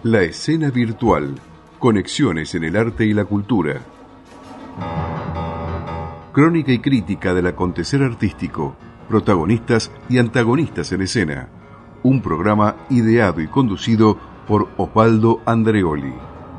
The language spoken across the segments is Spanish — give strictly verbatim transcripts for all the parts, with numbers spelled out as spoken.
La escena virtual. Conexiones en el arte y la cultura. Crónica y crítica del acontecer artístico. Protagonistas y antagonistas en escena. Un programa ideado y conducido por Osvaldo Andreoli.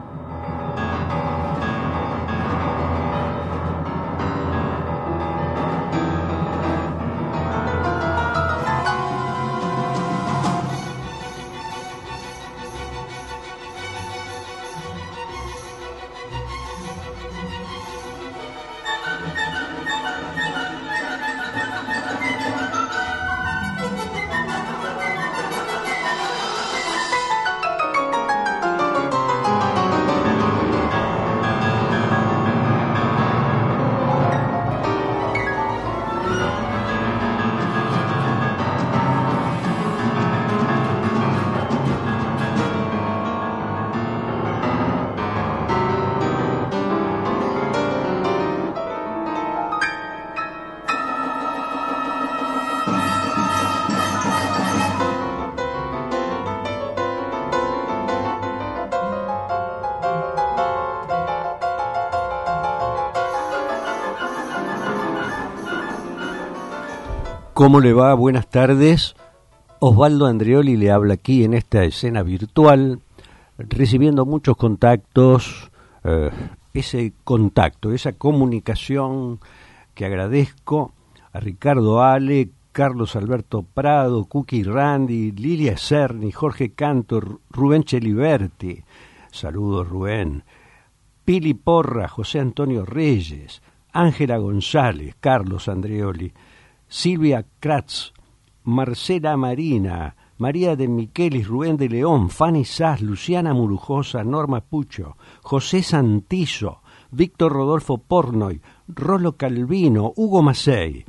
¿Cómo le va? Buenas tardes. Osvaldo Andreoli le habla aquí en esta escena virtual, recibiendo muchos contactos, eh, ese contacto, esa comunicación que agradezco a Ricardo Ale, Carlos Alberto Prado, Cookie Randy, Lilia Cerny, Jorge Cantor, Rubén Cheliberti, saludos Rubén, Pili Porra, José Antonio Reyes, Ángela González, Carlos Andreoli, Silvia Kratz, Marcela Marina, María de Miquelis, Rubén de León, Fanny Sass, Luciana Murujosa, Norma Pucho, José Santizo, Víctor Rodolfo Pornoy, Rolo Calvino, Hugo Macei,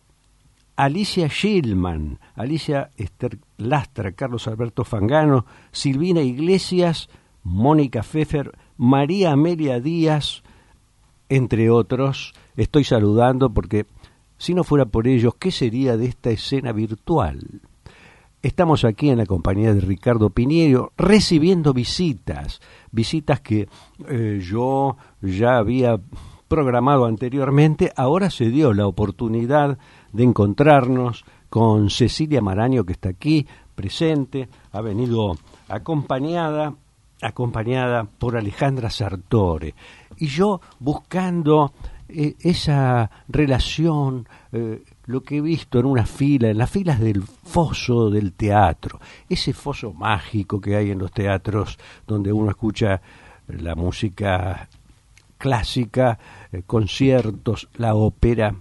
Alicia Schillman, Alicia Esther Lastra, Carlos Alberto Fangano, Silvina Iglesias, Mónica Pfeffer, María Amelia Díaz, entre otros. Estoy saludando porque si no fuera por ellos, ¿qué sería de esta escena virtual? Estamos aquí en la compañía de Ricardo Piñeiro, recibiendo visitas, visitas que eh, yo ya había programado anteriormente. Ahora se dio la oportunidad de encontrarnos con Cecilia Maraño, que está aquí presente, ha venido acompañada, acompañada por Alejandra Sartore, y yo buscando Eh, esa relación, eh, lo que he visto en una fila, en las filas del foso del teatro, ese foso mágico que hay en los teatros donde uno escucha la música clásica, eh, conciertos, la ópera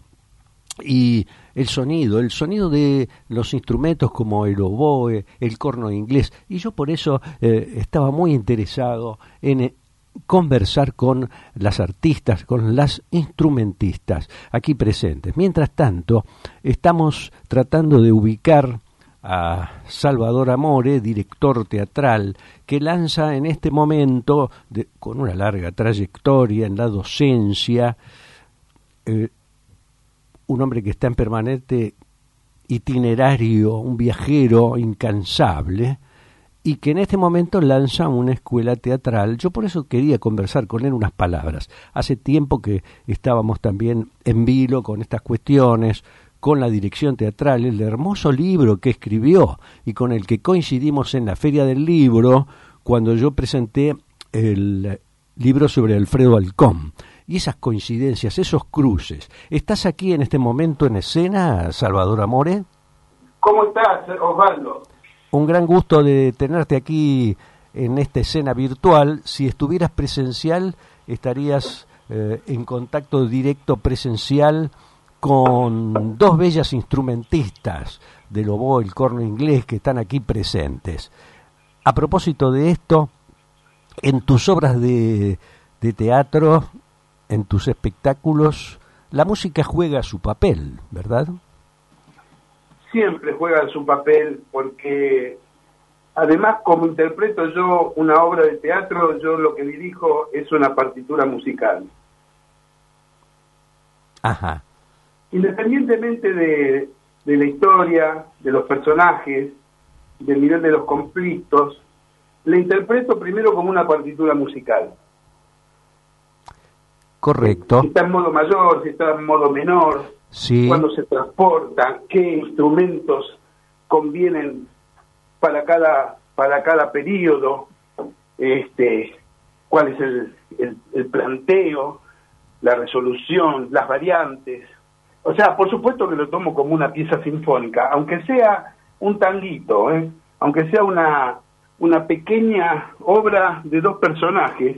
y el sonido, el sonido de los instrumentos como el oboe, el corno inglés, y yo por eso eh, estaba muy interesado en conversar con las artistas, con las instrumentistas aquí presentes. Mientras tanto, estamos tratando de ubicar a Salvador Amore, director teatral, que lanza en este momento, de, con una larga trayectoria en la docencia, eh, un hombre que está en permanente itinerario, un viajero incansable, y que en este momento lanza una escuela teatral. Yo por eso quería conversar con él unas palabras. Hace tiempo que estábamos también en vilo con estas cuestiones, con la dirección teatral, el hermoso libro que escribió y con el que coincidimos en la Feria del Libro, cuando yo presenté el libro sobre Alfredo Alcón. Y esas coincidencias, esos cruces. ¿Estás aquí en este momento en escena, Salvador Amore? ¿Cómo estás, Osvaldo? Un gran gusto de tenerte aquí en esta escena virtual. Si estuvieras presencial, estarías eh, en contacto directo presencial con dos bellas instrumentistas del oboe, el corno inglés, que están aquí presentes. A propósito de esto, en tus obras de, de teatro, en tus espectáculos, la música juega su papel, ¿verdad? Siempre juega su papel, porque además, como interpreto yo una obra de teatro, yo lo que dirijo es una partitura musical. Ajá. Independientemente de, de la historia, de los personajes, del nivel de los conflictos, la interpreto primero como una partitura musical. Correcto. Si está en modo mayor, si está en modo menor, sí. Cuándo se transporta, qué instrumentos convienen para cada para cada periodo, este, cuál es el, el, el planteo, la resolución, las variantes. O sea, por supuesto que lo tomo como una pieza sinfónica, aunque sea un tanguito, ¿eh? aunque sea una, una pequeña obra de dos personajes,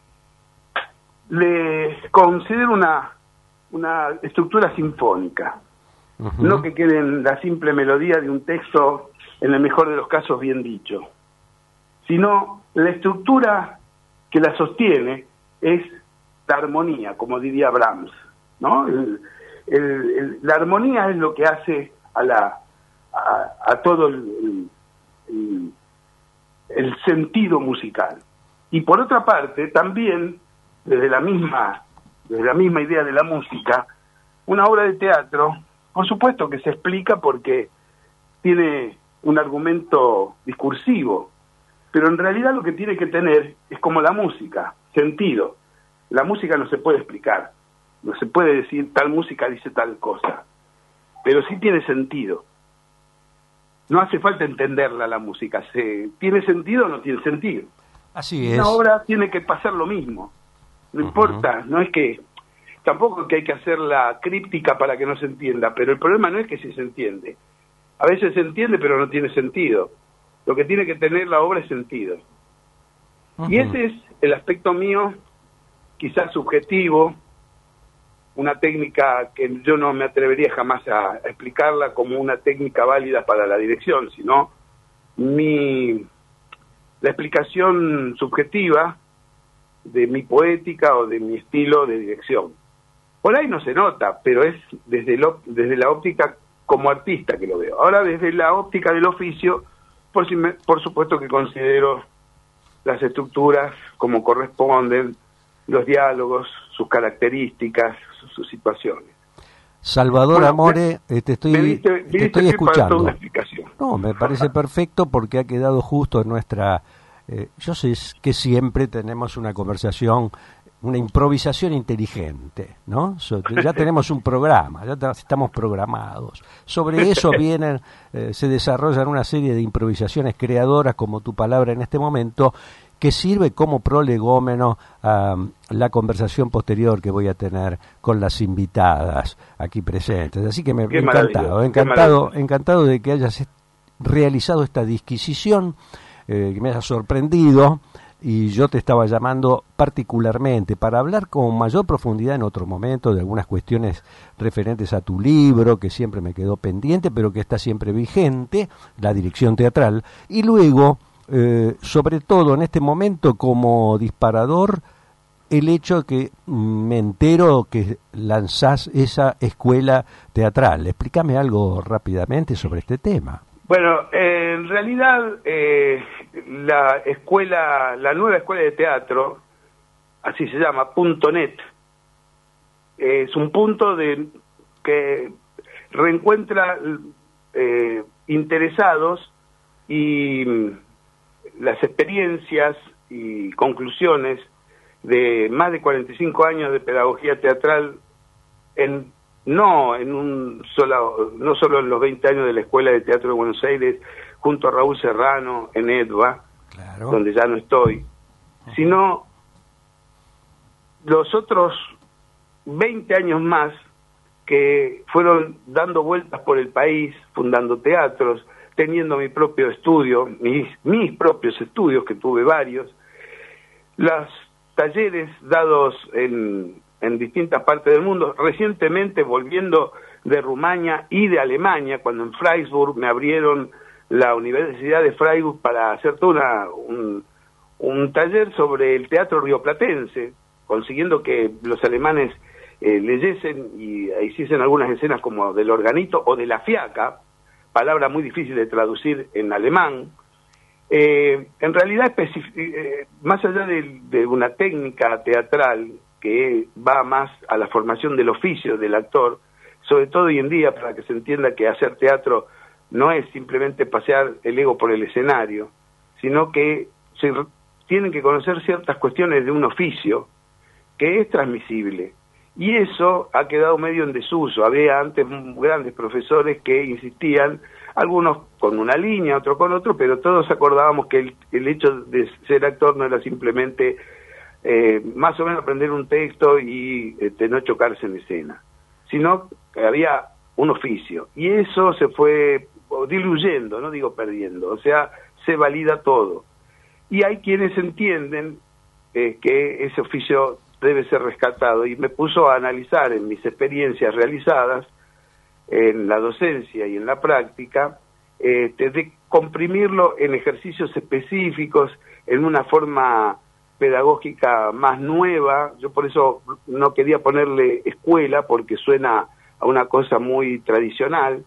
le considero una, una estructura sinfónica. Uh-huh. No que quede en la simple melodía de un texto, en el mejor de los casos bien dicho, sino la estructura que la sostiene es la armonía, como diría Brahms, ¿no? El, el, el, la armonía es lo que hace a la a, a todo el, el, el sentido musical. Y por otra parte, también desde la misma desde la misma idea de la música, una obra de teatro, por supuesto que se explica porque tiene un argumento discursivo, pero en realidad lo que tiene que tener es como la música, sentido. La música no se puede explicar, no se puede decir tal música dice tal cosa, pero sí tiene sentido. No hace falta entenderla la música, ¿se tiene sentido o no tiene sentido? Así es. Una obra tiene que pasar lo mismo, no uh-huh. importa, no es que, tampoco que hay que hacerla críptica para que no se entienda, pero el problema no es que si se entiende. A veces se entiende pero no tiene sentido. Lo que tiene que tener la obra es sentido. Uh-huh. Y ese es el aspecto mío, quizás subjetivo, una técnica que yo no me atrevería jamás a explicarla como una técnica válida para la dirección, sino mi la explicación subjetiva de mi poética o de mi estilo de dirección. Por ahí no se nota, pero es desde, lo, desde la óptica como artista que lo veo. Ahora, desde la óptica del oficio, por, si me, por supuesto que considero las estructuras como corresponden, los diálogos, sus características, sus, sus situaciones. Salvador bueno, Amore, me, te estoy, diste, me te estoy escuchando. Una explicación. No, me parece perfecto porque ha quedado justo en nuestra... Eh, yo sé que siempre tenemos una conversación, una improvisación inteligente, ¿no? So, ya tenemos un programa, ya t- estamos programados. Sobre eso vienen, eh, se desarrollan una serie de improvisaciones creadoras, como tu palabra en este momento, que sirve como prolegómeno a um, la conversación posterior que voy a tener con las invitadas aquí presentes. Así que me qué encantado, encantado, encantado de que hayas realizado esta disquisición, eh, que me hayas sorprendido, y yo te estaba llamando particularmente para hablar con mayor profundidad en otro momento de algunas cuestiones referentes a tu libro, que siempre me quedó pendiente, pero que está siempre vigente, la dirección teatral, y luego... Eh, sobre todo en este momento como disparador el hecho que me entero que lanzás esa escuela teatral. Explícame algo rápidamente sobre este tema. Bueno, eh, en realidad eh, la escuela, la nueva escuela de teatro, así se llama, punto net, eh, es un punto de que reencuentra eh, interesados y las experiencias y conclusiones de más de cuarenta y cinco años de pedagogía teatral, en no en un solo, no solo en los veinte años de la Escuela de Teatro de Buenos Aires, junto a Raúl Serrano en EDVA, claro, donde ya no estoy, uh-huh. sino los otros veinte años más que fueron dando vueltas por el país, fundando teatros, teniendo mi propio estudio, mis, mis propios estudios, que tuve varios, los talleres dados en, en distintas partes del mundo, recientemente volviendo de Rumania y de Alemania, cuando en Freiburg me abrieron la Universidad de Freiburg para hacer todo una, un, un taller sobre el teatro rioplatense, consiguiendo que los alemanes eh, leyesen y hiciesen algunas escenas como del organito o de la fiaca, palabra muy difícil de traducir en alemán. Eh, en realidad, especific- eh, más allá de, de una técnica teatral que va más a la formación del oficio del actor, sobre todo hoy en día, para que se entienda que hacer teatro no es simplemente pasear el ego por el escenario, sino que se tienen que conocer ciertas cuestiones de un oficio que es transmisible. Y eso ha quedado medio en desuso. Había antes grandes profesores que insistían, algunos con una línea, otros con otro, pero todos acordábamos que el, el hecho de ser actor no era simplemente eh, más o menos aprender un texto y este, no chocarse en escena, sino que había un oficio. Y eso se fue diluyendo, no digo perdiendo, o sea, se valida todo. Y hay quienes entienden eh, que ese oficio debe ser rescatado, y me puso a analizar en mis experiencias realizadas en la docencia y en la práctica, este, de comprimirlo en ejercicios específicos, en una forma pedagógica más nueva. Yo por eso no quería ponerle escuela, porque suena a una cosa muy tradicional,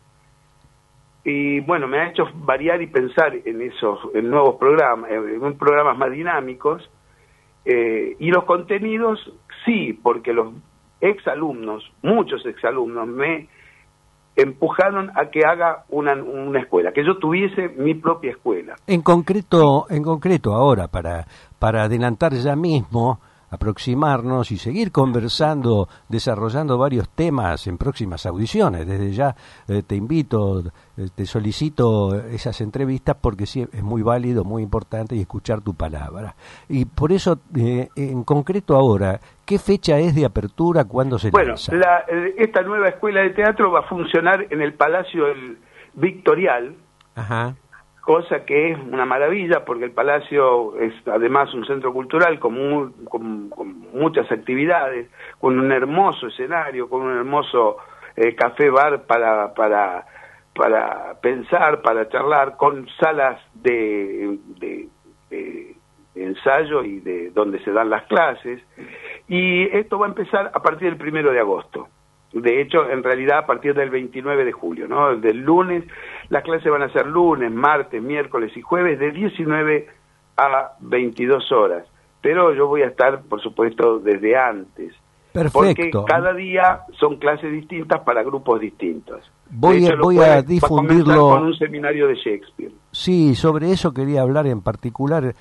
y bueno, me ha hecho variar y pensar en esos en nuevos programas, en programas más dinámicos. Eh, y los contenidos, sí, porque los exalumnos, muchos exalumnos, me empujaron a que haga una, una escuela, que yo tuviese mi propia escuela. En concreto, en concreto ahora, para, para adelantar ya mismo, aproximarnos y seguir conversando, desarrollando varios temas en próximas audiciones. Desde ya eh, te invito, eh, te solicito esas entrevistas, porque sí es muy válido, muy importante, y escuchar tu palabra. Y por eso, eh, en concreto ahora, ¿qué fecha es de apertura? ¿Cuándo se bueno, lanza? La, esta nueva escuela de teatro va a funcionar en el Palacio del Victorial. Ajá. Cosa que es una maravilla, porque el Palacio es además un centro cultural con, muy, con, con muchas actividades, con un hermoso escenario, con un hermoso eh, café-bar para, para, para pensar, para charlar, con salas de, de, de, de ensayo y de donde se dan las clases. Y esto va a empezar a partir del primero de agosto. De hecho, en realidad a partir del veintinueve de julio, ¿no? Del lunes, las clases van a ser lunes, martes, miércoles y jueves de diecinueve a veintidós horas. Pero yo voy a estar, por supuesto, desde antes. Perfecto. Porque cada día son clases distintas para grupos distintos. Voy, hecho, voy a difundirlo va a con un seminario de Shakespeare. Sí, sobre eso quería hablar en particular,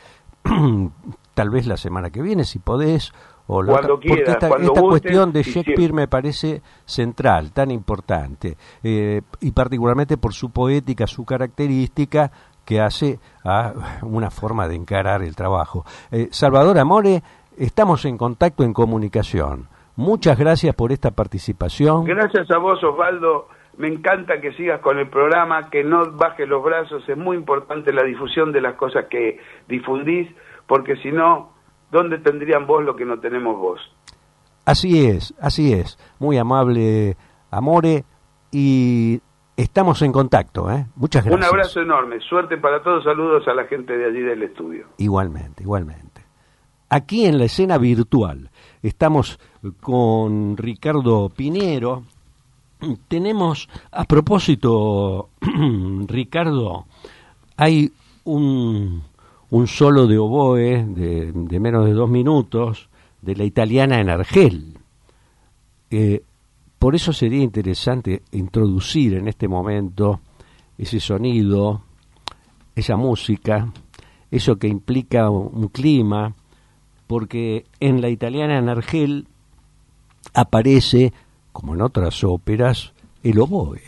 tal vez la semana que viene, si podés. O cuando otra, quieras, porque esta, cuando esta gustes, cuestión de Shakespeare siempre. me parece central, tan importante, eh, y particularmente por su poética, su característica, que hace a una forma de encarar el trabajo. Eh, Salvador Amore, estamos en contacto, en comunicación. Muchas gracias por esta participación. Gracias a vos, Osvaldo. Me encanta que sigas con el programa, que no bajes los brazos. Es muy importante la difusión de las cosas que difundís, porque si no, ¿dónde tendrían vos lo que no tenemos vos? Así es, así es. Muy amable, Amore, y estamos en contacto, ¿eh? Muchas gracias. Un abrazo enorme, suerte para todos, saludos a la gente de allí del estudio. Igualmente, igualmente. Aquí en la escena virtual estamos con Ricardo Pinheiro. Tenemos, a propósito, Ricardo, hay un... un solo de oboe de, de menos de dos minutos de la italiana en Argel. Eh, por eso sería interesante introducir en este momento ese sonido, esa música, eso que implica un clima, porque en la italiana en Argel aparece, como en otras óperas, el oboe.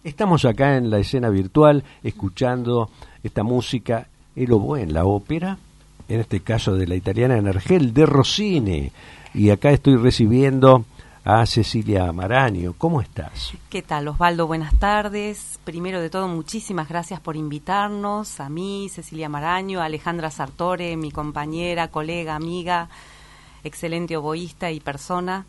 Estamos acá en la escena virtual escuchando esta música, el oboe en la ópera, en este caso de la italiana Energel de Rossini. Y acá estoy recibiendo a Cecilia Maraño. ¿Cómo estás? ¿Qué tal, Osvaldo? Buenas tardes. Primero de todo, muchísimas gracias por invitarnos, a mí, Cecilia Maraño, a Alejandra Sartore, mi compañera, colega, amiga, excelente oboísta y persona.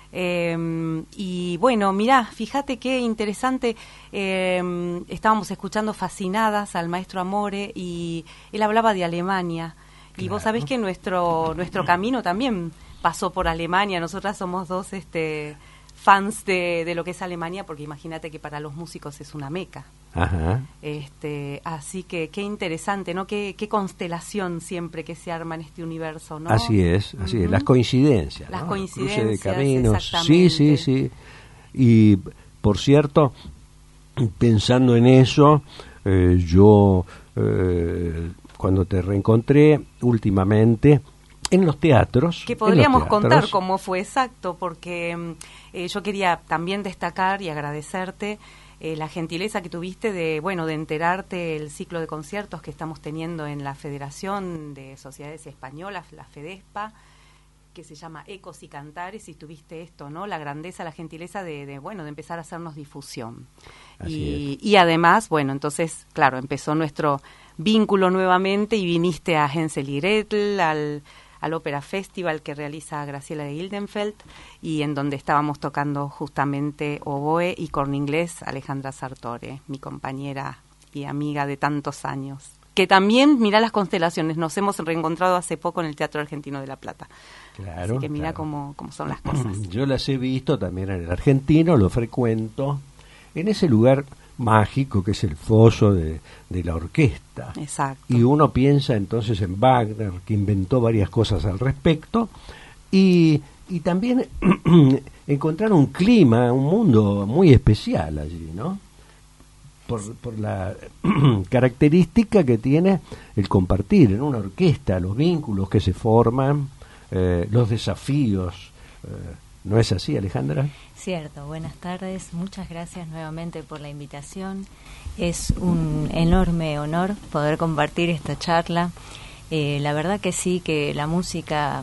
Eh, y bueno, mirá, fíjate qué interesante, eh, estábamos escuchando fascinadas al maestro Amore y él hablaba de Alemania. Y claro, vos sabés que nuestro nuestro camino también pasó por Alemania. Nosotras somos dos este fans de, de lo que es Alemania, porque imagínate que para los músicos es una meca. Ajá. Este, así que qué interesante, ¿no? Qué, qué constelación siempre que se arma en este universo, ¿no? Así es, así uh-huh. es, las coincidencias, Las ¿no? coincidencias, cruce de caminos. Sí, sí, sí. Y por cierto, pensando en eso, eh, yo eh, cuando te reencontré últimamente en los teatros. Que podríamos teatros. contar cómo fue exacto, porque eh, yo quería también destacar y agradecerte eh, la gentileza que tuviste de, bueno, de enterarte el ciclo de conciertos que estamos teniendo en la Federación de Sociedades Españolas, la FEDESPA, que se llama Ecos y Cantares, y tuviste esto, ¿no? La grandeza, la gentileza de, de bueno, de empezar a hacernos difusión. Y, y además, bueno, entonces, claro, empezó nuestro vínculo nuevamente y viniste a Hänsel y Gretel, al al Ópera Festival que realiza Graciela de Gildenfeld, y en donde estábamos tocando justamente oboe y corno inglés Alejandra Sartore, mi compañera y amiga de tantos años. Que también, mira las constelaciones, nos hemos reencontrado hace poco en el Teatro Argentino de La Plata. Claro. Así que mira claro. cómo, cómo son las cosas. Yo las he visto también en el Argentino, lo frecuento, en ese lugar mágico que es el foso de, de la orquesta. Exacto. Y uno piensa entonces en Wagner, que inventó varias cosas al respecto, y, y también encontrar un clima, un mundo muy especial allí, ¿no? Por, por la característica que tiene el compartir en una orquesta, los vínculos que se forman, eh, los desafíos. Eh, ¿No es así, Alejandra? Cierto, buenas tardes, muchas gracias nuevamente por la invitación. Es un enorme honor poder compartir esta charla. Eh, la verdad que sí, que la música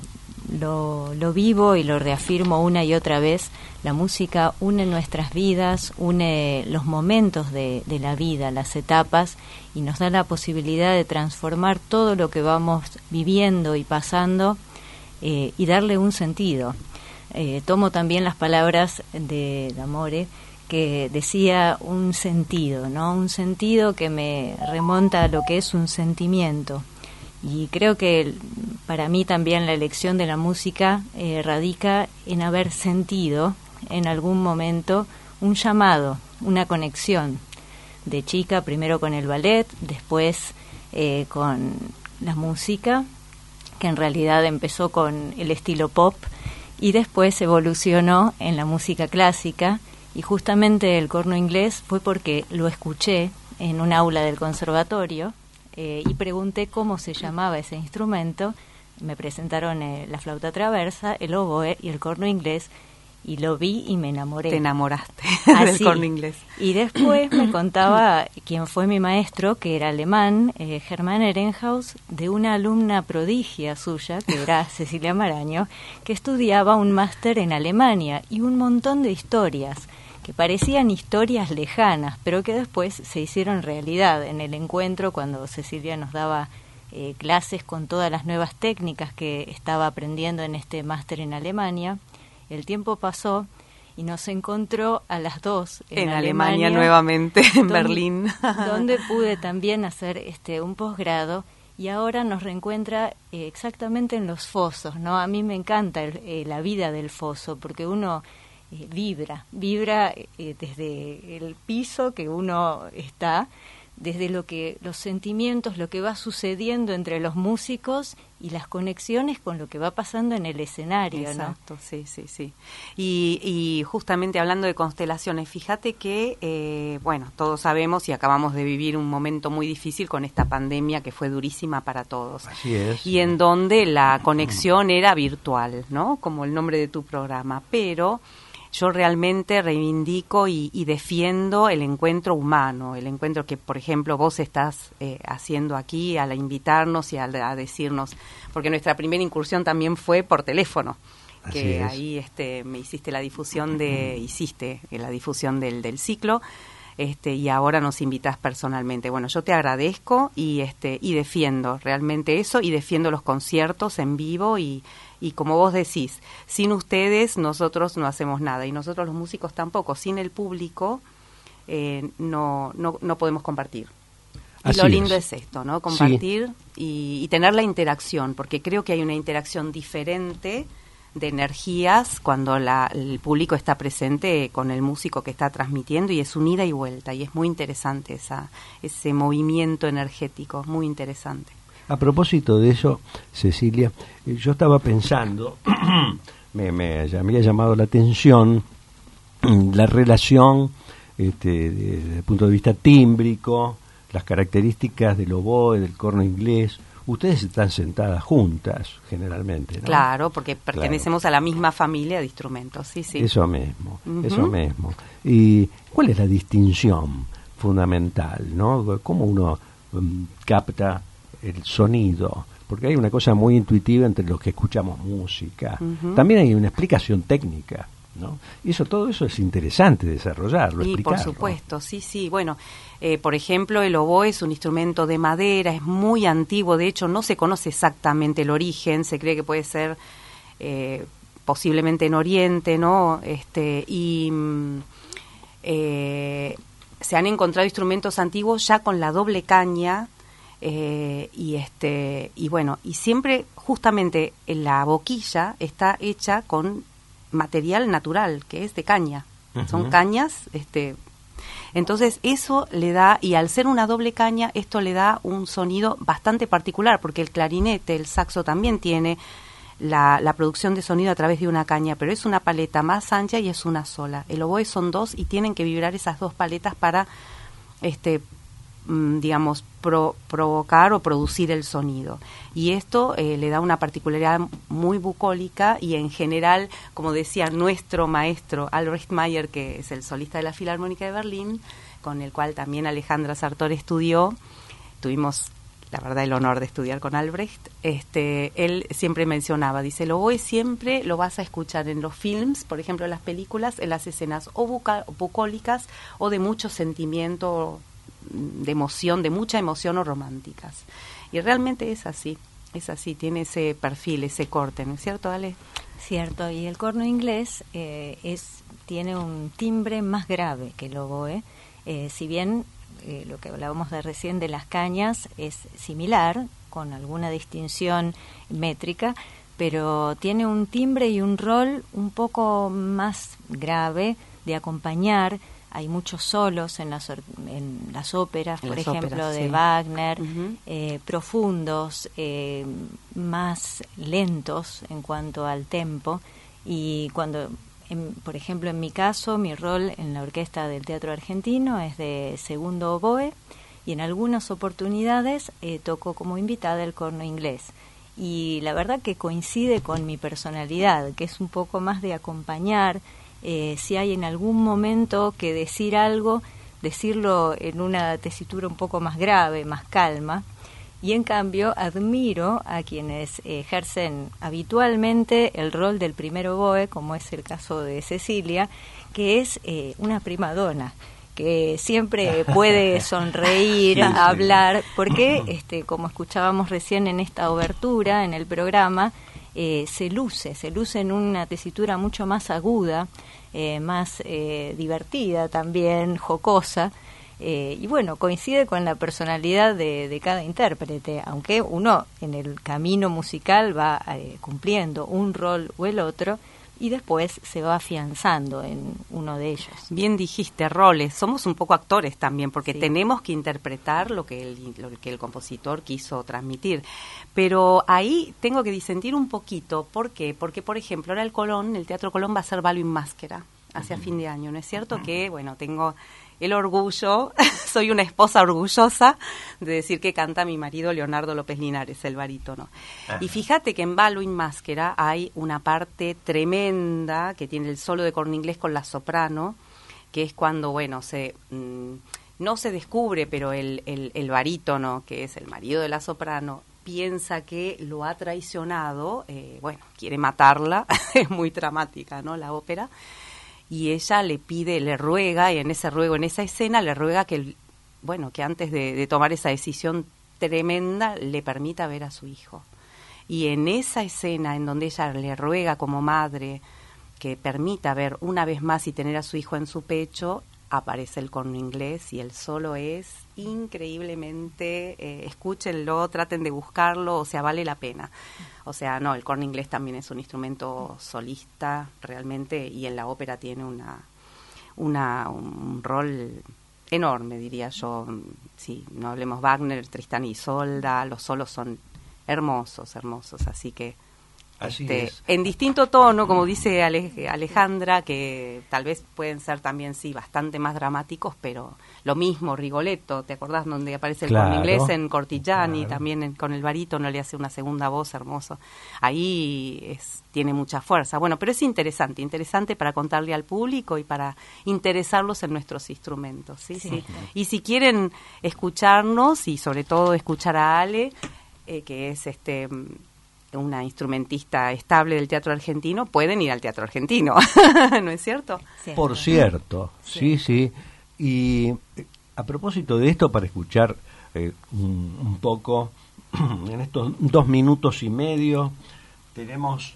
lo, lo vivo y lo reafirmo una y otra vez. La música une nuestras vidas, une los momentos de, de la vida, las etapas, y nos da la posibilidad de transformar todo lo que vamos viviendo y pasando eh, y darle un sentido. Eh, tomo también las palabras de Amore, que decía un sentido, ¿no? Un sentido que me remonta a lo que es un sentimiento. Y creo que para mí también la elección de la música eh, radica en haber sentido en algún momento un llamado, una conexión. De chica, primero con el ballet, después eh, con la música, que en realidad empezó con el estilo pop, y después evolucionó en la música clásica, y justamente el corno inglés fue porque lo escuché en un aula del conservatorio eh, y pregunté cómo se llamaba ese instrumento. Me presentaron eh, la flauta traversa, el oboe y el corno inglés, y lo vi y me enamoré. Te enamoraste Así. del corno inglés. Y después me contaba quién fue mi maestro, que era alemán, eh, Hermann Ehrenhaus, de una alumna prodigia suya, que era Cecilia Maraño, que estudiaba un máster en Alemania, y un montón de historias que parecían historias lejanas, pero que después se hicieron realidad en el encuentro, cuando Cecilia nos daba eh, clases con todas las nuevas técnicas que estaba aprendiendo en este máster en Alemania. El tiempo pasó y nos encontró a las dos en, en Alemania, Alemania nuevamente, en donde, Berlín, donde pude también hacer este un posgrado, y ahora nos reencuentra eh, exactamente en los fosos, ¿no? A mí me encanta el, eh, la vida del foso, porque uno eh, vibra, vibra eh, desde el piso que uno está, desde lo que los sentimientos, lo que va sucediendo entre los músicos y las conexiones con lo que va pasando en el escenario, ¿no? Exacto, sí, sí, sí. Y, y justamente hablando de constelaciones, fíjate que, eh, bueno, todos sabemos y acabamos de vivir un momento muy difícil con esta pandemia que fue durísima para todos. Así es. Y en donde la conexión era virtual, ¿no? Como el nombre de tu programa, pero yo realmente reivindico y, y defiendo el encuentro humano, el encuentro que, por ejemplo, vos estás eh, haciendo aquí al invitarnos y al, a decirnos, porque nuestra primera incursión también fue por teléfono, Así que es. ahí este, me hiciste la difusión de, hiciste la difusión del, del ciclo. Este, y ahora nos invitas personalmente. Bueno, yo te agradezco y este y defiendo realmente eso y defiendo los conciertos en vivo y, y como vos decís, sin ustedes nosotros no hacemos nada y nosotros los músicos tampoco, sin el público eh, no, no, no podemos compartir. Y Así lo lindo es. es esto, ¿no? Compartir sí. y, y tener la interacción, porque creo que hay una interacción diferente de energías cuando la, el público está presente con el músico que está transmitiendo y es un ida y vuelta y es muy interesante esa, ese movimiento energético, muy interesante. A propósito de eso, Cecilia, eh, yo estaba pensando, me, me, ya me había llamado la atención la relación este, desde el punto de vista tímbrico, las características del oboe, del corno inglés. Ustedes están sentadas juntas, generalmente, ¿no? Claro, porque pertenecemos claro. a la misma familia de instrumentos, sí, sí. Eso mismo, Uh-huh. eso mismo. ¿Y cuál es la distinción fundamental, no? ¿Cómo uno um, capta el sonido? Porque hay una cosa muy intuitiva entre los que escuchamos música. Uh-huh. También hay una explicación técnica, ¿no? Y eso, todo eso es interesante desarrollarlo, y explicarlo. por supuesto, sí, sí. Bueno, eh, por ejemplo, el oboe es un instrumento de madera, es muy antiguo, de hecho no se conoce exactamente el origen, se cree que puede ser eh, posiblemente en Oriente, ¿no? Este, y eh, se han encontrado instrumentos antiguos ya con la doble caña, eh, y este, y bueno, y siempre justamente en la boquilla está hecha con material natural, que es de caña. Uh-huh. Son cañas, este, entonces eso le da, y al ser una doble caña, esto le da un sonido bastante particular, porque el clarinete, el saxo también tiene la, la producción de sonido a través de una caña, pero es una paleta más ancha y es una sola. El oboe son dos y tienen que vibrar esas dos paletas para, este, digamos, pro, provocar o producir el sonido. Y esto eh, le da una particularidad muy bucólica y en general, como decía nuestro maestro Albrecht Meyer, que es el solista de la Filarmónica de Berlín, con el cual también Alejandra Sartor estudió, tuvimos la verdad el honor de estudiar con Albrecht, este, él siempre mencionaba, dice, el oboe siempre lo vas a escuchar en los films, por ejemplo en las películas, en las escenas o buca, bucólicas o de mucho sentimiento, de emoción, de mucha emoción o románticas. Y realmente es así, es así, tiene ese perfil, ese corte, ¿no es cierto, Ale? Cierto, y el corno inglés eh, es tiene un timbre más grave que el oboe, eh, si bien eh, lo que hablábamos de recién de las cañas es similar, con alguna distinción métrica, pero tiene un timbre y un rol un poco más grave de acompañar. Hay muchos solos en las, en las óperas, en por las ejemplo, óperas, de sí. Wagner, uh-huh. eh, profundos, eh, más lentos en cuanto al tempo. Y cuando, en, por ejemplo, en mi caso, mi rol en la orquesta del Teatro Argentino es de segundo oboe, y en algunas oportunidades eh, toco como invitada el corno inglés. Y la verdad que coincide con mi personalidad, que es un poco más de acompañar. Eh, si hay en algún momento que decir algo, decirlo en una tesitura un poco más grave, más calma, y en cambio admiro a quienes ejercen habitualmente el rol del primer oboe, como es el caso de Cecilia, que es eh, una primadona, que siempre puede sonreír, sí, hablar, porque este, como escuchábamos recién en esta obertura, en el programa, Eh, se luce, se luce en una tesitura mucho más aguda, eh, más eh, divertida también, jocosa, eh, y bueno, coincide con la personalidad de, de cada intérprete, aunque uno en el camino musical va eh, cumpliendo un rol o el otro, y después se va afianzando en uno de ellos. Bien dijiste, roles. Somos un poco actores también, porque sí. tenemos que interpretar lo que, el, lo que el compositor quiso transmitir. Pero ahí tengo que disentir un poquito. ¿Por qué? Porque, por ejemplo, ahora el Colón, el Teatro Colón va a ser Balo in Maschera. hacia fin de año, ¿no es cierto? Que, bueno, tengo el orgullo, soy una esposa orgullosa de decir que canta mi marido Leonardo López Linares, el barítono. Ajá. Y fíjate que en Baldwin Máscara hay una parte tremenda que tiene el solo de corno inglés con la soprano, que es cuando, bueno, se mmm, no se descubre, pero el, el, el barítono, que es el marido de la soprano, piensa que lo ha traicionado, eh, bueno, quiere matarla, es muy dramática, ¿no?, la ópera, y ella le pide, le ruega, y en ese ruego, en esa escena, le ruega que, bueno, que antes de, de tomar esa decisión tremenda, le permita ver a su hijo. Y en esa escena en donde ella le ruega como madre que permita ver una vez más y tener a su hijo en su pecho, aparece el corno inglés y el solo es increíblemente, eh, escúchenlo, traten de buscarlo, o sea, vale la pena. O sea, no, el corno inglés también es un instrumento solista realmente, y en la ópera tiene una, una un rol enorme, diría yo. Sí, no hablemos Wagner, Tristán y Isolda, los solos son hermosos, hermosos, así que Así este, es. en distinto tono, como dice Ale- Alejandra, que tal vez pueden ser también, sí, bastante más dramáticos, pero lo mismo, Rigoletto, ¿te acordás donde aparece el Claro, corno inglés en Cortigiani? claro. También en- con el barítono le hace una segunda voz, hermoso. Ahí es, tiene mucha fuerza. Bueno, pero es interesante, interesante para contarle al público y para interesarlos en nuestros instrumentos, ¿sí? Sí. Sí. Y si quieren escucharnos, y sobre todo escuchar a Ale, eh, que es este... una instrumentista estable del teatro argentino, pueden ir al teatro argentino, ¿no es cierto? Sí. Por cierto, sí, sí. Y eh, a propósito de esto, para escuchar eh, un, un poco, en estos dos minutos y medio, tenemos...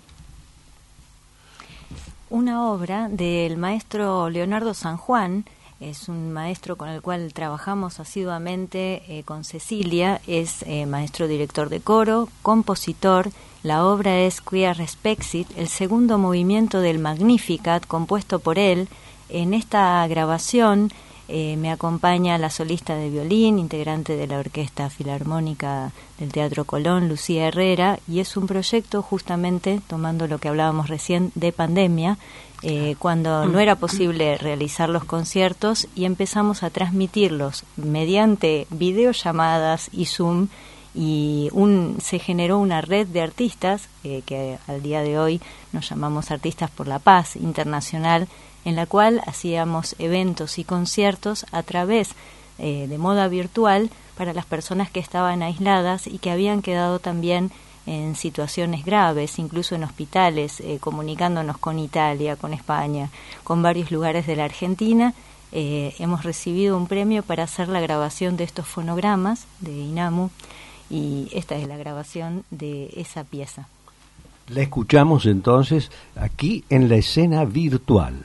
Una obra del maestro Leonardo San Juan, es un maestro con el cual trabajamos asiduamente eh, con Cecilia, es eh, maestro director de coro, compositor. La obra es Quia Respexit, el segundo movimiento del Magnificat, compuesto por él. En esta grabación eh, me acompaña la solista de violín, integrante de la Orquesta Filarmónica del Teatro Colón, Lucía Herrera, y es un proyecto justamente, tomando lo que hablábamos recién, de pandemia, eh, cuando no era posible realizar los conciertos, y empezamos a transmitirlos mediante videollamadas y Zoom, y un, se generó una red de artistas, eh, que al día de hoy nos llamamos Artistas por la Paz Internacional, en la cual hacíamos eventos y conciertos a través eh, de moda virtual para las personas que estaban aisladas y que habían quedado también en situaciones graves, incluso en hospitales, eh, comunicándonos con Italia, con España, con varios lugares de la Argentina. Eh, hemos recibido un premio para hacer la grabación de estos fonogramas de INAMU, y esta es la grabación de esa pieza. La escuchamos entonces aquí en la escena virtual.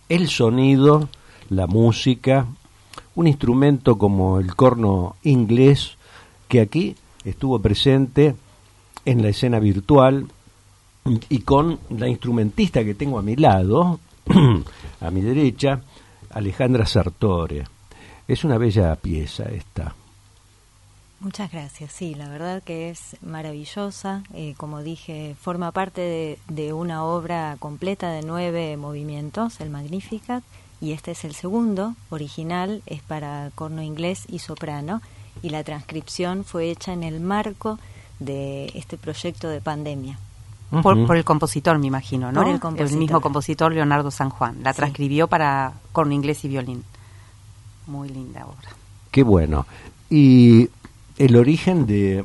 el sonido, la música, un instrumento como el corno inglés, que aquí estuvo presente en la escena virtual, y con la instrumentista que tengo a mi lado, a mi derecha, Alejandra Sartore. Es una bella pieza esta. Muchas gracias. Sí, la verdad que es maravillosa. Eh, como dije, forma parte de, de una obra completa de nueve movimientos, el Magnificat, y este es el segundo, original, es para corno inglés y soprano, y la transcripción fue hecha en el marco de este proyecto de pandemia. Por, por el compositor, me imagino, ¿no? Por el compositor. El mismo compositor, Leonardo San Juan. La transcribió sí. para corno inglés y violín. Muy linda obra. Qué bueno. Y el origen de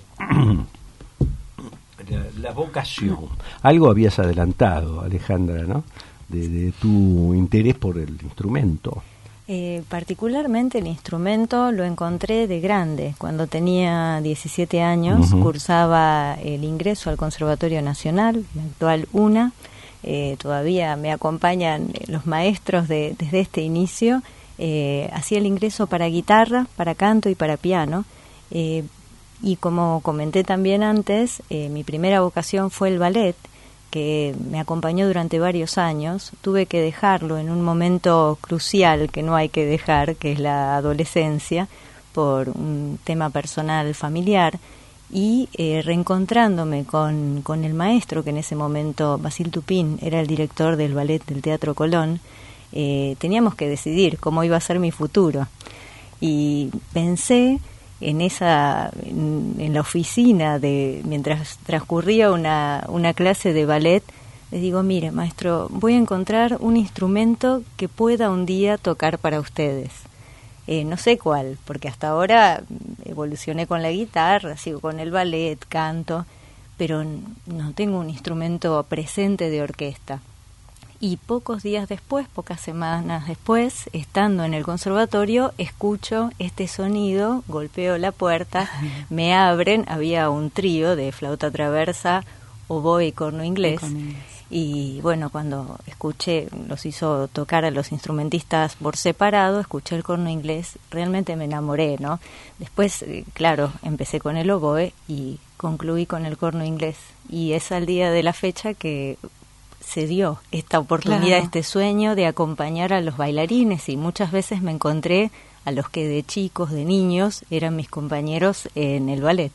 la, la vocación. Algo habías adelantado, Alejandra, ¿no? De, de tu interés por el instrumento. Eh, particularmente el instrumento lo encontré de grande. Cuando tenía diecisiete años, uh-huh. cursaba el ingreso al Conservatorio Nacional, la actual UNA. Eh, todavía me acompañan los maestros de, desde este inicio. Eh, hacía el ingreso para guitarra, para canto y para piano. Eh, y como comenté también antes, eh, mi primera vocación fue el ballet, que me acompañó durante varios años. Tuve que dejarlo en un momento crucial que no hay que dejar, que es la adolescencia, por un tema personal familiar, y eh, reencontrándome con, con el maestro, que en ese momento, Basil Tupin, era el director del ballet del Teatro Colón, eh, teníamos que decidir cómo iba a ser mi futuro. Y pensé en esa en, en la oficina de mientras transcurría una una clase de ballet, le digo, mire, maestro, voy a encontrar un instrumento que pueda un día tocar para ustedes. Eh, no sé cuál, porque hasta ahora evolucioné con la guitarra, sigo con el ballet, canto, pero no tengo un instrumento presente de orquesta. Y pocos días después, pocas semanas después, estando en el conservatorio, escucho este sonido, golpeo la puerta, me abren, había un trío de flauta traversa, oboe y corno inglés. Y bueno, cuando escuché, los hizo tocar a los instrumentistas por separado, escuché el corno inglés, realmente me enamoré, ¿no? Después, claro, empecé con el oboe y concluí con el corno inglés. Y es al día de la fecha que se dio esta oportunidad, claro. este sueño de acompañar a los bailarines, y muchas veces me encontré a los que de chicos, de niños, eran mis compañeros en el ballet.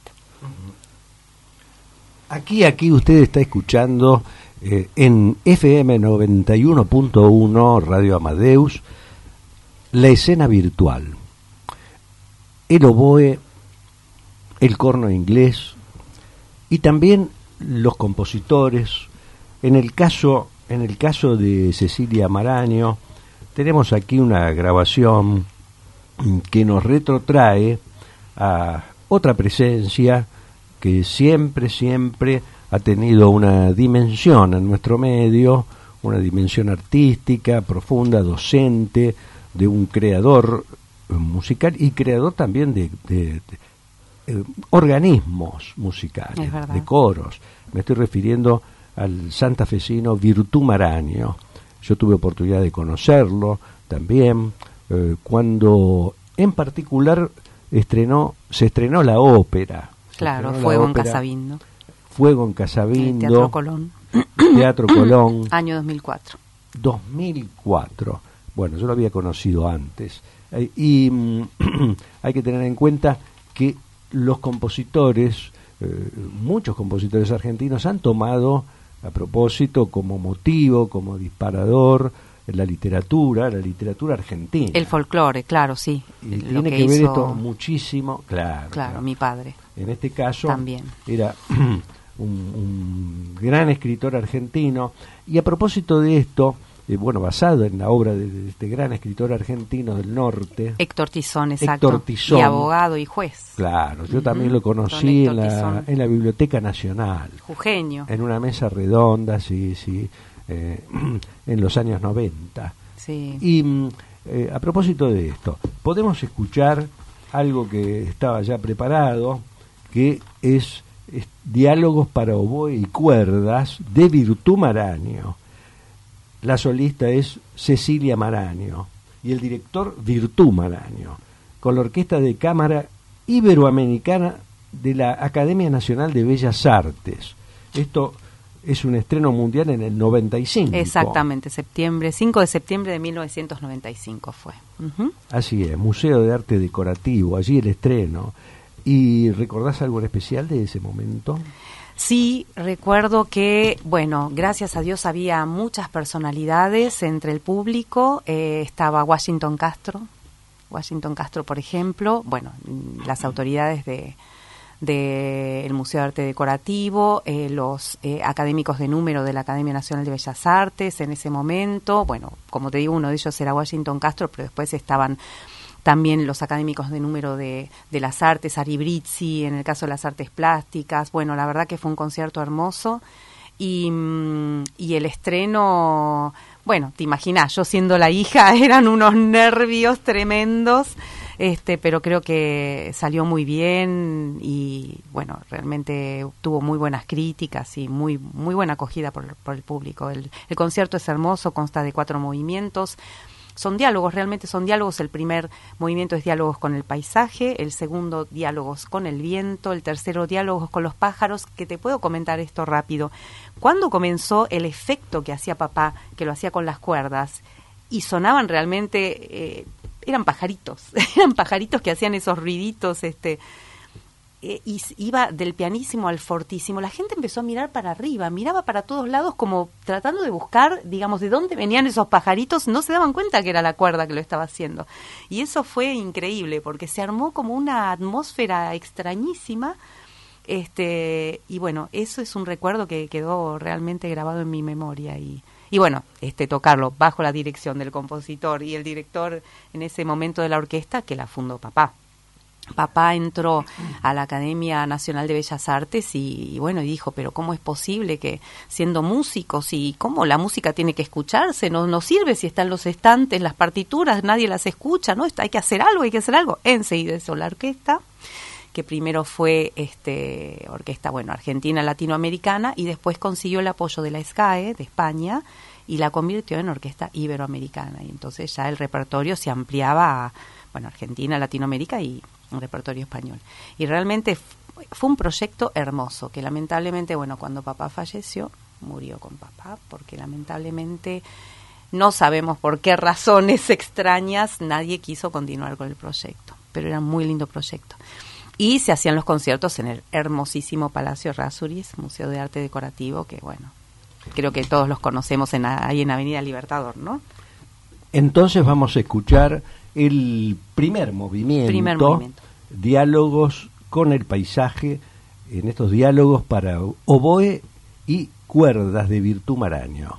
Aquí, aquí usted está escuchando eh, en F M noventa y uno punto uno Radio Amadeus, la escena virtual, el oboe, el corno inglés y también los compositores. En el caso, en el caso de Cecilia Maraño, tenemos aquí una grabación que nos retrotrae a otra presencia que siempre, siempre ha tenido una dimensión en nuestro medio, una dimensión artística, profunda, docente, de un creador musical y creador también de, de, de eh, organismos musicales, de coros. Me estoy refiriendo al santafesino Virtù Maraño. Yo tuve oportunidad de conocerlo también, eh, cuando en particular estrenó, se estrenó la ópera. Claro, Fuego en Casabindo. Fuego en Casabindo. Teatro Colón. Teatro Colón. Año dos mil cuatro. dos mil cuatro. Bueno, yo lo había conocido antes. Eh, y mm, hay que tener en cuenta que los compositores, eh, muchos compositores argentinos han tomado a propósito como motivo, como disparador, la literatura, la literatura argentina. El folclore, claro, sí. Y lo tiene que, que ver hizo... esto muchísimo, claro, claro. Claro, mi padre. En este caso también era un, un gran escritor argentino. Y a propósito de esto, eh, bueno, basado en la obra de, de este gran escritor argentino del norte, Héctor Tizón, exacto. Héctor Tizón, y abogado y juez. Claro, yo uh-huh. también lo conocí en la, en la Biblioteca Nacional. Jujeño. En una mesa redonda, sí, sí, eh, en los años noventa. Sí. Y eh, a propósito de esto, podemos escuchar algo que estaba ya preparado, que es, es Diálogos para oboe y cuerdas de Virtù Maraño. la solista es Cecilia Maraño y el director Virtú Maraño, con la Orquesta de Cámara Iberoamericana de la Academia Nacional de Bellas Artes. Esto es un estreno mundial en el noventa y cinco. Exactamente, septiembre, cinco de septiembre de mil novecientos noventa y cinco fue. Uh-huh. Así es, Museo de Arte Decorativo, allí el estreno. ¿Y recordás algo en especial de ese momento? Sí, recuerdo que, bueno, gracias a Dios había muchas personalidades entre el público. Eh, estaba Washington Castro, Washington Castro, por ejemplo, bueno, las autoridades de del Museo de Arte Decorativo, eh, los eh, académicos de número de la Academia Nacional de Bellas Artes en ese momento. Bueno, como te digo, uno de ellos era Washington Castro, pero después estaban también los académicos de número de, de las artes, Ari Brizzi, en el caso de las artes plásticas. Bueno, la verdad que fue un concierto hermoso. Y, y el estreno, bueno, te imaginas, yo siendo la hija, eran unos nervios tremendos, este, pero creo que salió muy bien y, bueno, realmente tuvo muy buenas críticas y muy muy buena acogida por, por el público. El, el concierto es hermoso, consta de cuatro movimientos. Son diálogos, realmente son diálogos. El primer movimiento es diálogos con el paisaje, el segundo diálogos con el viento, el tercero diálogos con los pájaros, que te puedo comentar esto rápido. Cuando comenzó el efecto que hacía papá, que lo hacía con las cuerdas, y sonaban realmente, eh, eran pajaritos, eran pajaritos que hacían esos ruiditos, este... Eh, y iba del pianísimo al fortísimo, la gente empezó a mirar para arriba, miraba para todos lados como tratando de buscar, digamos, de dónde venían esos pajaritos. No se daban cuenta que era la cuerda que lo estaba haciendo, y eso fue increíble porque se armó como una atmósfera extrañísima, este y bueno, eso es un recuerdo que quedó realmente grabado en mi memoria. Y y bueno, este tocarlo bajo la dirección del compositor y el director en ese momento de la orquesta, que la fundó papá. Papá entró a la Academia Nacional de Bellas Artes y, y bueno, y dijo, pero ¿cómo es posible que siendo músicos y cómo la música tiene que escucharse? No, no sirve si están los estantes, las partituras, nadie las escucha, ¿no? Hay que hacer algo, hay que hacer algo. Enseguida hizo la orquesta, que primero fue este orquesta, bueno, argentina, latinoamericana, y después consiguió el apoyo de la SCAE, de España, y la convirtió en orquesta iberoamericana. Y entonces ya el repertorio se ampliaba a, bueno, Argentina, Latinoamérica y un repertorio español. Y realmente fue un proyecto hermoso, que lamentablemente, bueno, cuando papá falleció, murió con papá, porque lamentablemente no sabemos por qué razones extrañas nadie quiso continuar con el proyecto, pero era un muy lindo proyecto. Y se hacían los conciertos en el hermosísimo Palacio Errázuriz, Museo de Arte Decorativo, que bueno, creo que todos los conocemos en, ahí en Avenida Libertador, ¿no? Entonces vamos a escuchar el primer movimiento, primer movimiento, diálogos con el paisaje, en estos diálogos para oboe y cuerdas de Virtú Maraño.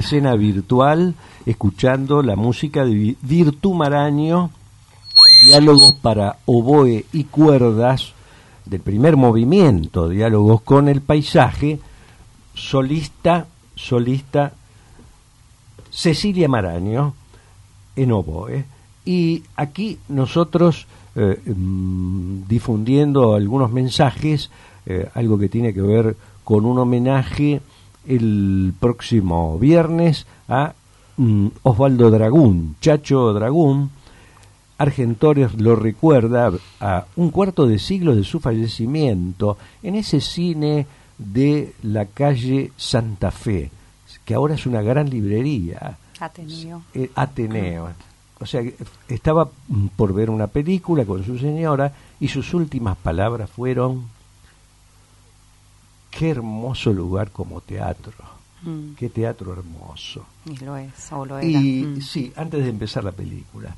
escena virtual, escuchando la música de Virtu Maraño, diálogos para oboe y cuerdas, del primer movimiento, diálogos con el paisaje, solista, solista Cecilia Maraño en oboe. Y aquí nosotros eh, mm, difundiendo algunos mensajes, eh, algo que tiene que ver con un homenaje el próximo viernes a mm, Osvaldo Dragún, Chacho Dragún. Argentores lo recuerda a un cuarto de siglo de su fallecimiento en ese cine de la calle Santa Fe, que ahora es una gran librería. Ateneo. Eh, Ateneo. O sea, estaba por ver una película con su señora y sus últimas palabras fueron: qué hermoso lugar como teatro. Mm. Qué teatro hermoso. Y lo es, o lo era. Y mm. sí, antes de empezar la película.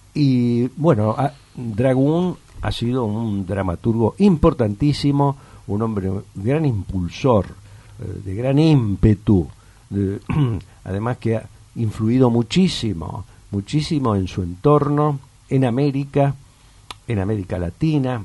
Y bueno, a, Dragún ha sido un dramaturgo importantísimo, un hombre, gran impulsor, eh, de gran ímpetu, de, además que ha influido muchísimo, muchísimo en su entorno, en América, en América Latina.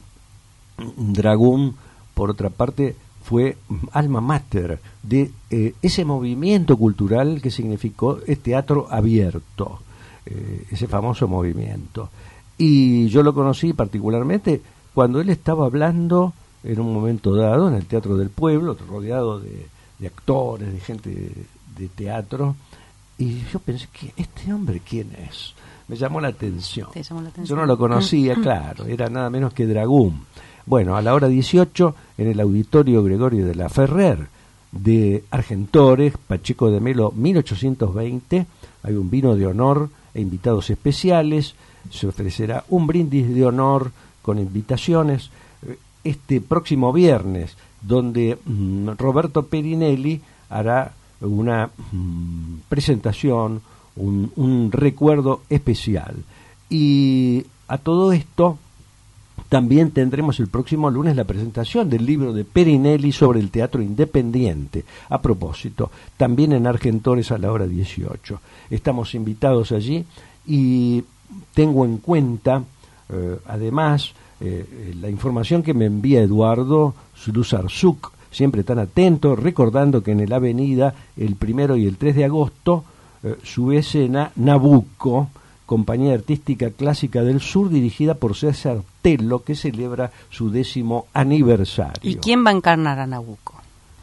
Dragún, por otra parte, fue alma mater de eh, ese movimiento cultural que significó el teatro abierto. Eh, ese famoso movimiento. Y yo lo conocí particularmente cuando él estaba hablando en un momento dado en el Teatro del Pueblo, rodeado de, de actores, de gente de, de teatro, y yo pensé, que ¿este hombre quién es? Me llamó la atención. ¿Te llamó la atención? Yo no lo conocía, claro, era nada menos que Dragún. Bueno, a la hora dieciocho, en el Auditorio Gregorio de la Ferrer de Argentores, Pacheco de Melo, mil ochocientos veinte, hay un vino de honor e invitados especiales. Se ofrecerá un brindis de honor con invitaciones este próximo viernes, donde mm, Roberto Perinelli hará una mm, presentación, un, un recuerdo especial. Y a todo esto también tendremos el próximo lunes la presentación del libro de Perinelli sobre el teatro independiente. A propósito, también en Argentores a la hora dieciocho. Estamos invitados allí y tengo en cuenta, eh, además, eh, la información que me envía Eduardo Sluzarzuk, siempre tan atento, recordando que en el Avenida, el primero y el tres de agosto, eh, su escena Nabucco, compañía artística clásica del sur dirigida por César Tello, que celebra su décimo aniversario. ¿Y quién va a encarnar a Nabucco?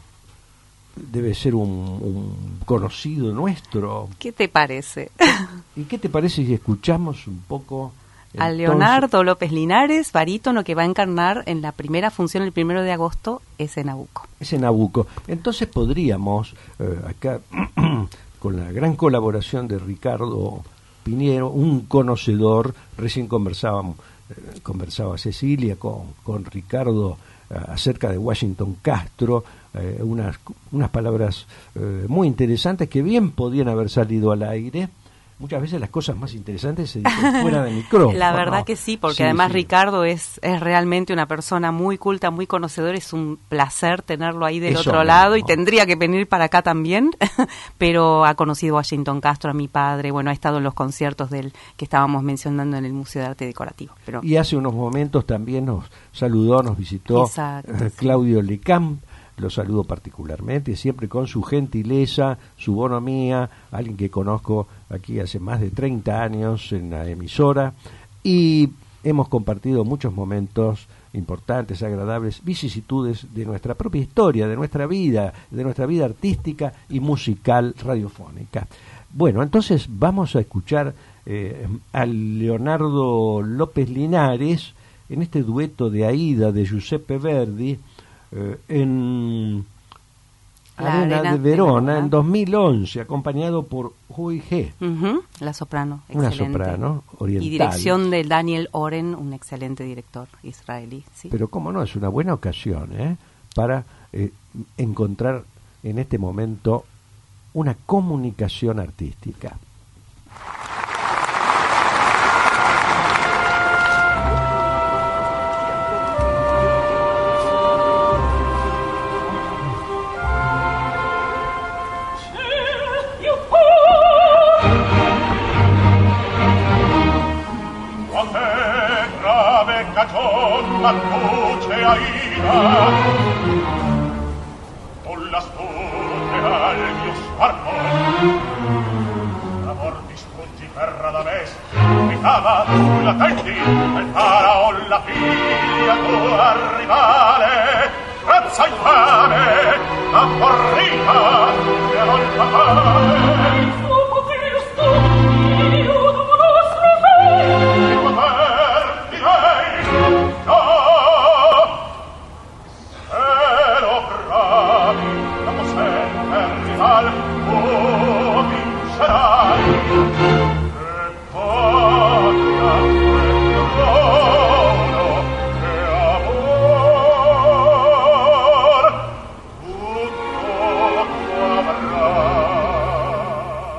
Debe ser un, un conocido nuestro. ¿Qué te parece? ¿Y qué te parece si escuchamos un poco? A entonces, Leonardo López Linares, barítono, que va a encarnar en la primera función el primero de agosto, ese Nabucco. Ese Nabucco. Entonces podríamos, eh, acá, con la gran colaboración de Ricardo Piñero, un conocedor, recién conversábamos, eh, conversaba Cecilia con, con Ricardo eh, acerca de Washington Castro, eh, unas, unas palabras eh, muy interesantes que bien podían haber salido al aire. Muchas veces las cosas más interesantes se dicen fuera de micrófono. La verdad que sí, porque sí, además sí. Ricardo es, es realmente una persona muy culta, muy conocedora. Es un placer tenerlo ahí del Eso otro mismo. lado y tendría que venir para acá también, pero ha conocido a Washington Castro, a mi padre, bueno, ha estado en los conciertos del que estábamos mencionando en el Museo de Arte Decorativo. Pero... Y hace unos momentos también nos saludó, nos visitó Exacto, eh, Claudio sí. Lecamp. Lo saludo particularmente, siempre con su gentileza, su bonomía, alguien que conozco aquí hace más de treinta años en la emisora, y hemos compartido muchos momentos importantes, agradables, vicisitudes de nuestra propia historia, de nuestra vida, de nuestra vida artística y musical radiofónica. Bueno, entonces vamos a escuchar eh, a Leonardo López Linares en este dueto de Aida de Giuseppe Verdi, Eh, en la Arena, Arena de Verona, de Verona en dos mil once, acompañado por Hui He, uh-huh, la soprano, una excelente. soprano oriental, y dirección de Daniel Oren, un excelente director israelí. ¿Sí? Pero cómo no, es una buena ocasión ¿eh? para eh, encontrar en este momento una comunicación artística. You cagion la luce aida con la stute al mio sguardo l'amor di spunti ferra da me gritava sulla tendi e faraon la figlia tua rivale razza infame apporrita e non fatale il suo potere studi io dopo nostro fe il poter direi no se lo bravi dopo sempre rival tu vincerai e patria e trono e amor tutto tu avrai.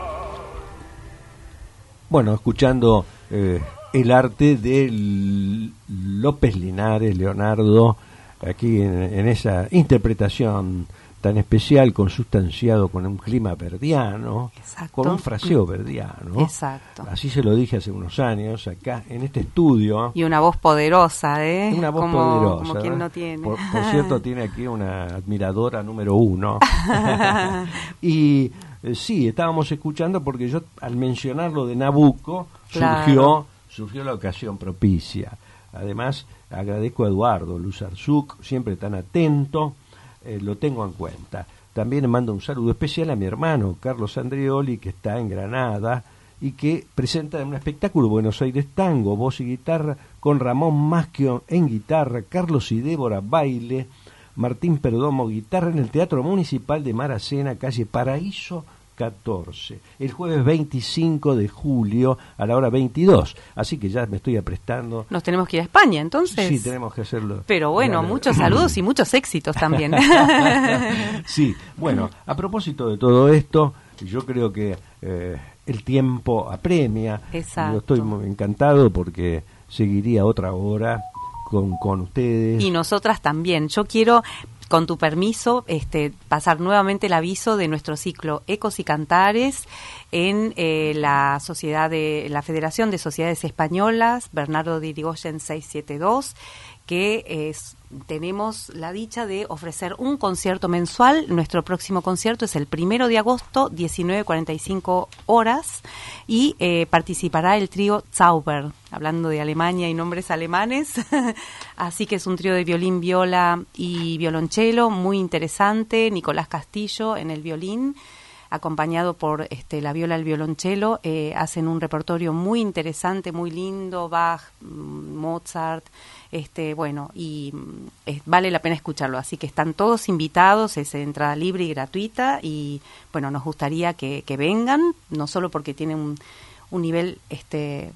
Bueno, escuchando eh, el arte de López Linares, Leonardo, aquí en, en esa interpretación tan especial, consustanciado con un clima verdiano, Exacto. con un fraseo verdiano. Exacto. Así se lo dije hace unos años, acá en este estudio. Y una voz poderosa, ¿eh? Una voz como, poderosa. Como quien ¿eh? no tiene. Por, por cierto, tiene aquí una admiradora número uno. Y eh, sí, estábamos escuchando porque yo, al mencionar lo de Nabucco, Claro. surgió, surgió la ocasión propicia. Además, agradezco a Eduardo Luzarzuk, siempre tan atento, eh, lo tengo en cuenta. También le mando un saludo especial a mi hermano Carlos Andreoli, que está en Granada y que presenta un espectáculo Buenos Aires Tango, voz y guitarra, con Ramón Masquio en guitarra, Carlos y Débora baile, Martín Perdomo guitarra, en el Teatro Municipal de Maracena, calle Paraíso catorce, el jueves veinticinco de julio a la hora veintidós. Así que ya me estoy aprestando. Nos tenemos que ir a España, entonces. Sí, tenemos que hacerlo. Pero bueno, Dale. muchos saludos y muchos éxitos también. Sí, bueno, a propósito de todo esto, yo creo que eh, el tiempo apremia. Exacto. Yo estoy muy encantado porque seguiría otra hora con, con ustedes. Y nosotras también. Yo quiero, con tu permiso, este, pasar nuevamente el aviso de nuestro ciclo Ecos y Cantares en eh, la sociedad de la Federación de Sociedades Españolas, Bernardo de Irigoyen seiscientos setenta y dos, que es, tenemos la dicha de ofrecer un concierto mensual. Nuestro próximo concierto es el primero de agosto, diecinueve cuarenta y cinco horas, y eh, participará el trío Zauber, hablando de Alemania y nombres alemanes. Así que es un trío de violín, viola y violonchelo muy interesante. Nicolás Castillo en el violín, acompañado por este, la viola, el violonchelo, eh, hacen un repertorio muy interesante, muy lindo, Bach, Mozart, este, bueno, y eh, vale la pena escucharlo. Así que están todos invitados, es entrada libre y gratuita, y bueno, nos gustaría que, que vengan, no solo porque tienen un, un nivel este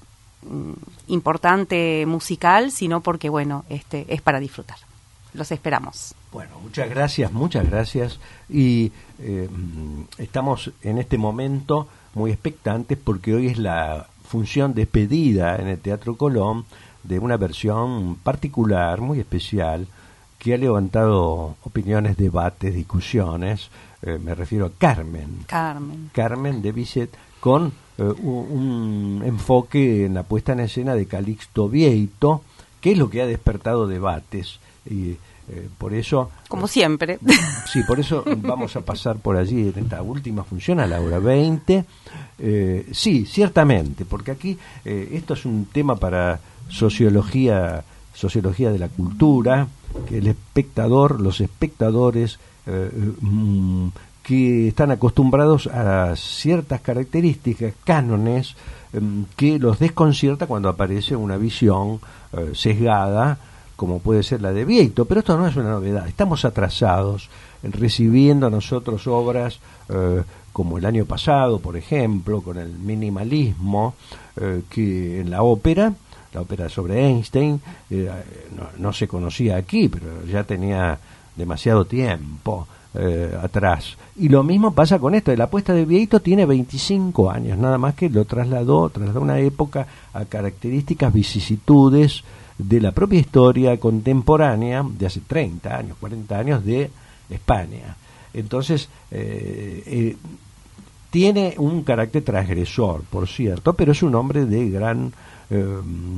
importante musical, sino porque bueno, este es para disfrutar. Los esperamos. Bueno, muchas gracias, muchas gracias. Y eh, estamos en este momento muy expectantes porque hoy es la función despedida en el Teatro Colón de una versión particular, muy especial, que ha levantado opiniones, debates, discusiones. Eh, me refiero a Carmen. Carmen. Carmen de Bizet, con eh, un, un enfoque en la puesta en escena de Calixto Vieito, que es lo que ha despertado debates. Y eh, por eso... Como siempre. Sí, por eso vamos a pasar por allí en esta última función a la hora veinte. Eh, sí, ciertamente, porque aquí eh, esto es un tema para sociología, sociología de la cultura, que el espectador, los espectadores eh, mm, que están acostumbrados a ciertas características, cánones, eh, que los desconcierta cuando aparece una visión eh, sesgada, como puede ser la de Vieito. Pero esto no es una novedad, estamos atrasados recibiendo nosotros obras eh, como el año pasado, por ejemplo, con el minimalismo, eh, que en la ópera, la ópera sobre Einstein, eh, no, no se conocía aquí, pero ya tenía demasiado tiempo eh, atrás. Y lo mismo pasa con esto, la apuesta de Vieito tiene veinticinco años, nada más que lo trasladó, trasladó una época a características, vicisitudes de la propia historia contemporánea de hace treinta años, cuarenta años de España. Entonces, eh, eh, tiene un carácter transgresor, por cierto, pero es un hombre de gran eh,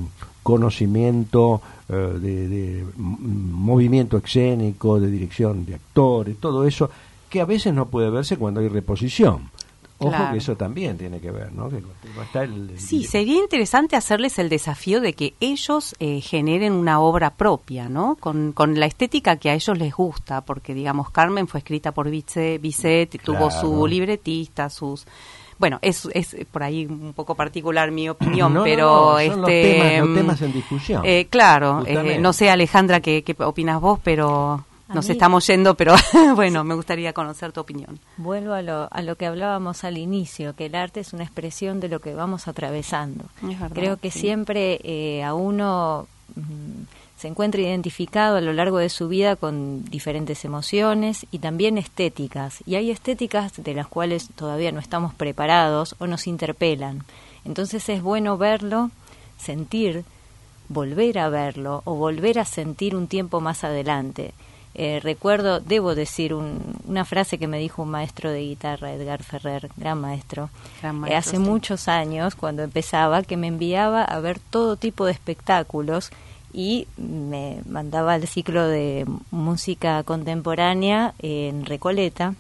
conocimiento eh, de, de movimiento escénico, de dirección de actores, todo eso, que a veces no puede verse cuando hay reposición. Ojo, claro, que eso también tiene que ver, ¿no? Que no está el, el... Sí, sería interesante hacerles el desafío de que ellos eh, generen una obra propia, ¿no? Con, con la estética que a ellos les gusta, porque, digamos, Carmen fue escrita por Bizet, Bizet claro, tuvo su libretista, sus... Bueno, es, es por ahí un poco particular mi opinión, no, pero... No, no, este, son los temas, los temas en discusión. Eh, claro, eh, no sé, Alejandra, qué, qué opinas vos, pero... Nos mí, estamos yendo, pero bueno, me gustaría conocer tu opinión. Vuelvo a lo, a lo que hablábamos al inicio, que el arte es una expresión de lo que vamos atravesando. Es verdad, Creo que sí. siempre eh, a uno mm, se encuentra identificado a lo largo de su vida con diferentes emociones y también estéticas. Y hay estéticas de las cuales todavía no estamos preparados o nos interpelan. Entonces es bueno verlo, sentir, volver a verlo o volver a sentir un tiempo más adelante. Eh, recuerdo, debo decir un, una frase que me dijo un maestro de guitarra, Edgar Ferrer, gran maestro, gran maestro eh, hace sí. muchos años, cuando empezaba, que me enviaba a ver todo tipo de espectáculos y me mandaba al ciclo de música contemporánea en Recoleta,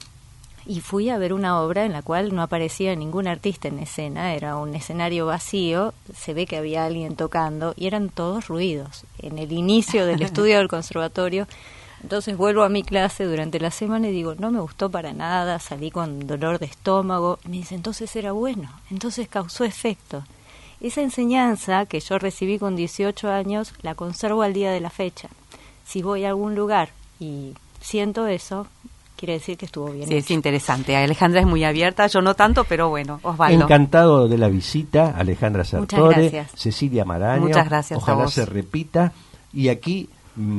y fui a ver una obra en la cual no aparecía ningún artista en escena, era un escenario vacío, se ve que había alguien tocando y eran todos ruidos. En el inicio del estudio del conservatorio. Entonces vuelvo a mi clase durante la semana y digo, no me gustó para nada, salí con dolor de estómago. Me dice, entonces era bueno, entonces causó efecto. Esa enseñanza que yo recibí con dieciocho años, la conservo al día de la fecha. Si voy a algún lugar y siento eso, quiere decir que estuvo bien Sí, hecho. es interesante. Alejandra es muy abierta, yo no tanto, pero bueno, Osvaldo. Encantado de la visita, Alejandra Sartore, Cecilia Maraño. Muchas gracias. Ojalá a vos. se repita. Y aquí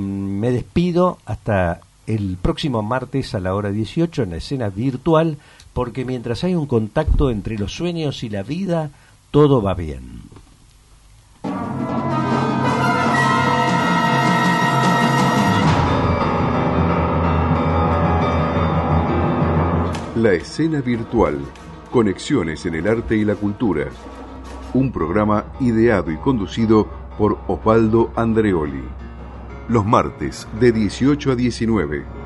me despido hasta el próximo martes a la hora dieciocho en la escena virtual, porque mientras hay un contacto entre los sueños y la vida, todo va bien. La escena virtual, conexiones en el arte y la cultura. Un programa ideado y conducido por Osvaldo Andreoli. Los martes de dieciocho a diecinueve.